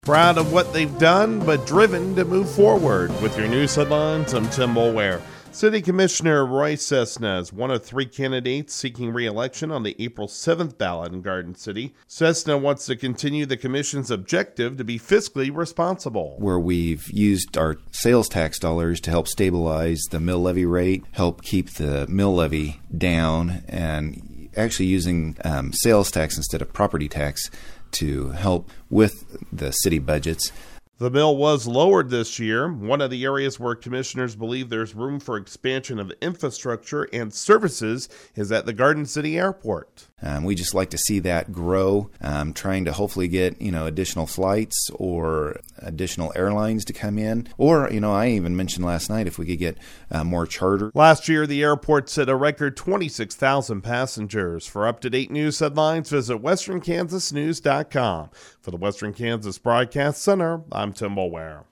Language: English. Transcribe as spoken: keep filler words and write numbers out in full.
Proud of what they've done, but driven to move forward. With your news headlines, I'm Tim Mulware. City Commissioner Roy Cessna is one of three candidates seeking re-election on the April seventh ballot in Garden City. Cessna wants to continue the commission's objective to be fiscally responsible. Where we've used our sales tax dollars to help stabilize the mill levy rate, help keep the mill levy down, and actually using um, sales tax instead of property tax to help with the city budgets. The mill was lowered this year. One of the areas where commissioners believe there's room for expansion of infrastructure and services is at the Garden City Airport. Um, we just like to see that grow, um, trying to hopefully get, you know, additional flights or additional airlines to come in. Or, you know, I even mentioned last night if we could get uh, more charter. Last year, the airport set a record twenty-six thousand passengers. For up-to-date news headlines, visit western kansas news dot com. For the Western Kansas Broadcast Center, I'm Tim Mulware.